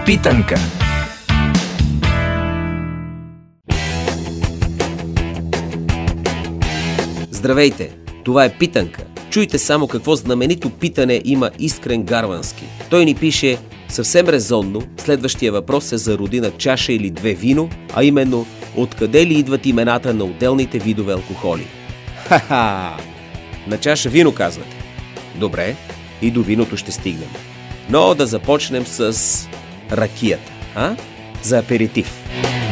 Питанка. Здравейте, това е Питанка. Чуйте само какво знаменито питане има Искрен Гарвански. Той ни пише съвсем резонно, следващия въпрос е за родина чаша или две вино, а именно откъде ли идват имената на отделните видове алкохоли. Ха-ха! На чаша вино казвате. Добре, и до виното ще стигнем. Но да започнем с ракията, за аперитив.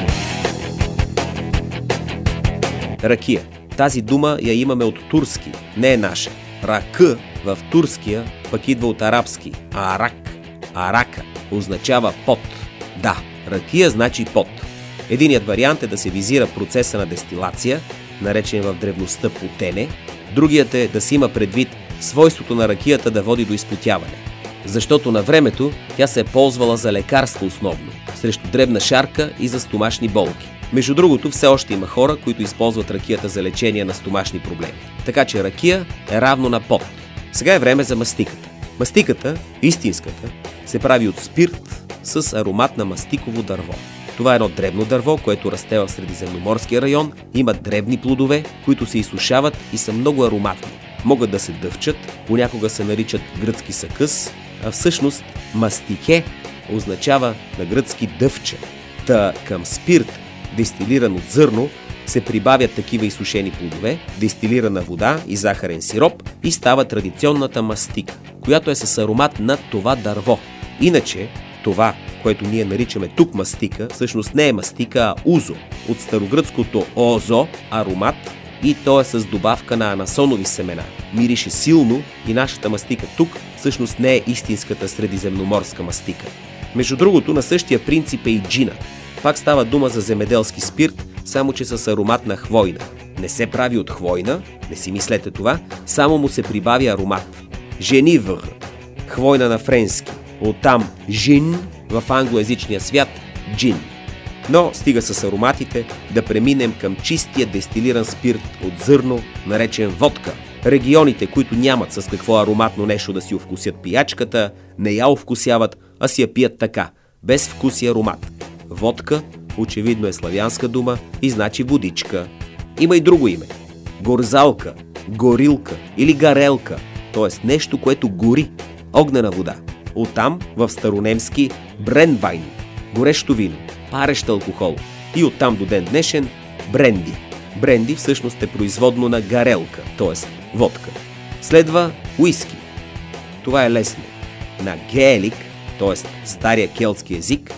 Ракия. Тази дума я имаме от турски, не е наша. Ракъ в турския пък идва от арабски. Арак, арака, означава пот. Да, ракия значи пот. Единият вариант е да се визира процеса на дестилация, наречен в древността потене. Другият е да се има предвид свойството на ракията да води до изпотяване. Защото на времето тя се е ползвала за лекарство основно, срещу дребна шарка и за стомашни болки. Между другото, все още има хора, които използват ракията за лечение на стомашни проблеми. Така че ракия е равно на пот. Сега е време за мастиката. Мастиката, истинската, се прави от спирт с аромат на мастиково дърво. Това е едно дребно дърво, което расте в Средиземноморския район, има дребни плодове, които се изсушават и са много ароматни. Могат да се дъвчат, понякога се наричат гръцки сакъс, а всъщност мастихе означава на гръцки дъвче. Та към спирт, дестилиран от зърно, се прибавят такива изсушени плодове, дестилирана вода и захарен сироп и става традиционната мастика, която е с аромат на това дърво. Иначе, това, което ние наричаме тук мастика, всъщност не е мастика, а узо. От старогръцкото озо, аромат, и то е с добавка на анасонови семена. Мирише силно и нашата мастика тук всъщност не е истинската средиземноморска мастика. Между другото, на същия принцип е и джина. Пак става дума за земеделски спирт, само че с аромат на хвойна. Не се прави от хвойна, не си мислете това, само му се прибавя аромат. Женивър, хвойна на френски, оттам жин, в англоязичния свят джин. Но стига с ароматите да преминем към чистия дестилиран спирт от зърно, наречен водка. Регионите, които нямат с какво ароматно нещо да си овкусят пиячката, не я овкусяват, а си я пият така, без вкус и аромат. Водка, очевидно е славянска дума и значи водичка. Има и друго име. Горзалка, горилка или гарелка, т.е. нещо, което гори, огнена вода. Оттам в старонемски бренвайн, горещо вино, парещ алкохол. И оттам до ден днешен бренди. Бренди всъщност е производно на гарелка, т.е. водка. Следва уиски. Това е лесно. На геелик, т.е. стария келтски език,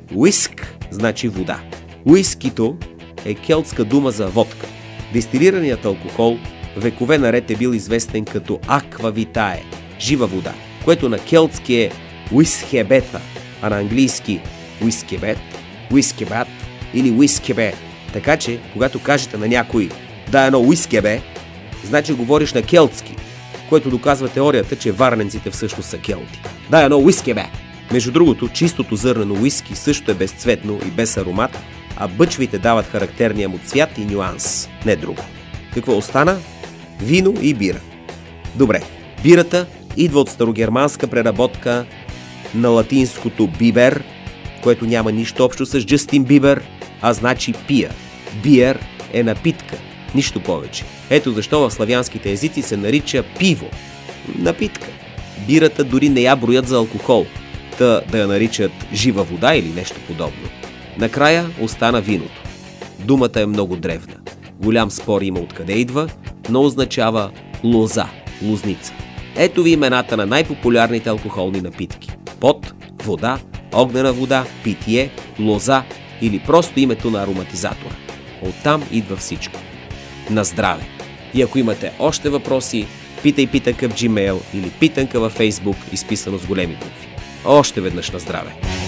уиск значи вода. Уискито е келтска дума за водка. Дестилираният алкохол векове наред е бил известен като аква витае, жива вода, което на келтски е уисхебета, а на английски уискебет, уискебат или уискебе. Така че, когато кажете на някой да едно уискебе, значи говориш на келтски, което доказва теорията, че варненците всъщност са келти. Да едно уискебе! Между другото, чистото зърнено уиски също е безцветно и без аромат, а бъчвите дават характерния му цвят и нюанс, не друго. Какво остана? Вино и бира. Добре, бирата идва от старогерманска преработка на латинското бибер, което няма нищо общо с Джастин Бибер, а значи пия. Биер е напитка, нищо повече. Ето защо в славянските езици се нарича пиво. Напитка. Бирата дори не я броят за алкохол, да я наричат жива вода или нещо подобно. Накрая остана виното. Думата е много древна. Голям спор има откъде идва, но означава лоза, лозница. Ето ви имената на най-популярните алкохолни напитки. Пот, вода, огнена вода, питие, лоза или просто името на ароматизатора. Оттам идва всичко. На здраве! И ако имате още въпроси, питай Питанка в Gmail или Питанка във Facebook, изписано с големи букви. Още веднъж на здраве!